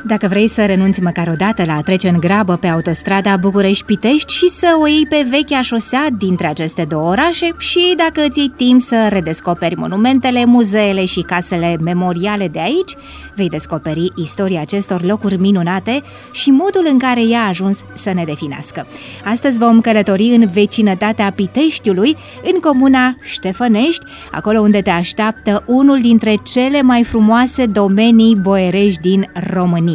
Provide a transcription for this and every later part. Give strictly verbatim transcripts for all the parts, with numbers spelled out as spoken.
Dacă vrei să renunți măcar o dată la a trece în grabă pe autostrada București-Pitești și să o iei pe vechea șosea dintre aceste două orașe și dacă îți iei timp să redescoperi monumentele, muzeele și casele memoriale de aici, vei descoperi istoria acestor locuri minunate și modul în care ea a ajuns să ne definească. Astăzi vom călători în vecinătatea Piteștiului, în comuna Ștefănești, acolo unde te așteaptă unul dintre cele mai frumoase domenii boierești din România.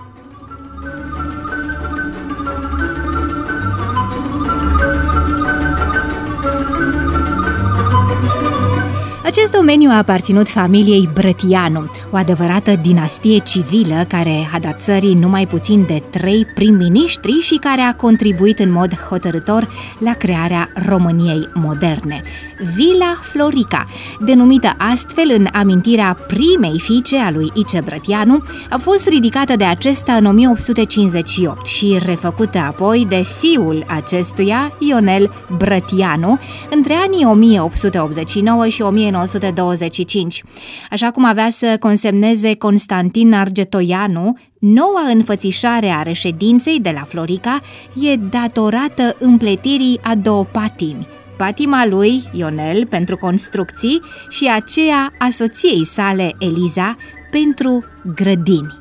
Acest domeniu a aparținut familiei Brătianu, o adevărată dinastie civilă care a dat țării numai puțin de trei prim-ministri și care a contribuit în mod hotărâtor la crearea României moderne. Vila Florica, denumită astfel în amintirea primei fiice a lui Ice Brătianu, a fost ridicată de acesta în o mie opt sute cincizeci și opt și refăcută apoi de fiul acestuia, Ionel Brătianu, între anii o mie opt sute optzeci și nouă și o mie nouă sute douăzeci și cinci. Așa cum avea să consemneze Constantin Argetoianu, noua înfățișare a reședinței de la Florica e datorată împletirii a două patimi, patima lui Ionel pentru construcții și aceea a soției sale Eliza pentru grădini.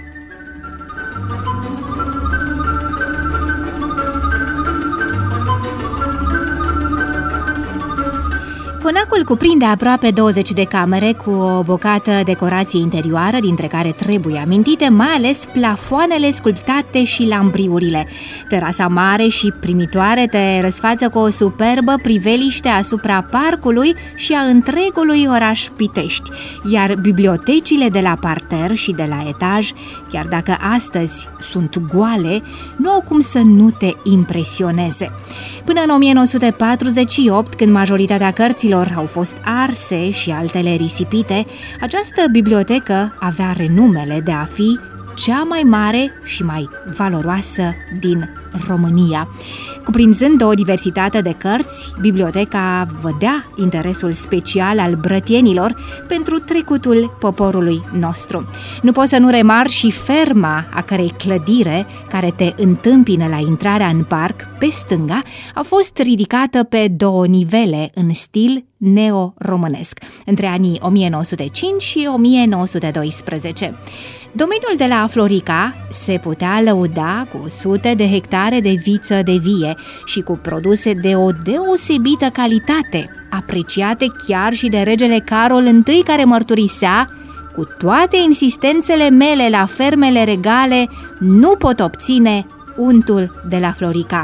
Conacul cuprinde aproape douăzeci de camere cu o bogată decorație interioară, dintre care trebuie amintite mai ales plafoanele sculptate și lambriurile. Terasa mare și primitoare te răsfață cu o superbă priveliște asupra parcului și a întregului oraș Pitești, iar bibliotecile de la parter și de la etaj, chiar dacă astăzi sunt goale, nu au cum să nu te impresioneze. Până în o mie nouă sute patruzeci și opt, când majoritatea cărților au fost arse și altele risipite, această bibliotecă avea renumele de a fi cea mai mare și mai valoroasă din România. Cuprinzând o diversitate de cărți, biblioteca vădea interesul special al brătienilor pentru trecutul poporului nostru. Nu poți să nu remarci și ferma a cărei clădire, care te întâmpină la intrarea în parc, pe stânga, a fost ridicată pe două nivele în stil neo-românesc, între anii o mie nouă sute cinci și o mie nouă sute doisprezece. Domeniul de la Florica se putea lăuda cu sute de hectare de viță de vie și cu produse de o deosebită calitate, apreciate chiar și de regele Carol I, care mărturisea: cu toate insistențele mele la fermele regale, nu pot obține untul de la Florica.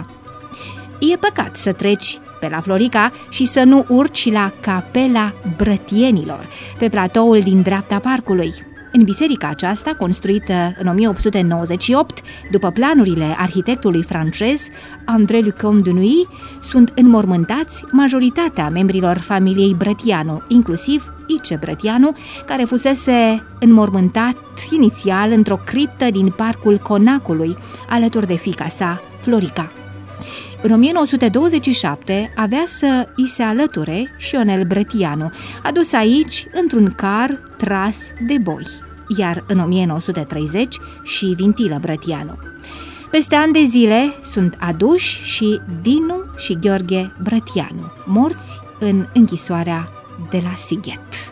E păcat să treci pe la Florica și să nu urci la Capela Brătienilor, pe platoul din dreapta parcului. În biserica aceasta, construită în o mie opt sute nouăzeci și opt, după planurile arhitectului francez André Lucom de Nuy, sunt înmormântați majoritatea membrilor familiei Brătianu, inclusiv Ice Brătianu, care fusese înmormântat inițial într-o criptă din parcul Conacului, alături de fiica sa, Florica. În o mie nouă sute douăzeci și șapte avea să îi se alăture și Ionel Brătianu, adus aici într-un car tras de boi, iar în o mie nouă sute treizeci și Vintilă Brătianu. Peste ani de zile sunt aduși și Dinu și Gheorghe Brătianu, morți în închisoarea de la Sighet.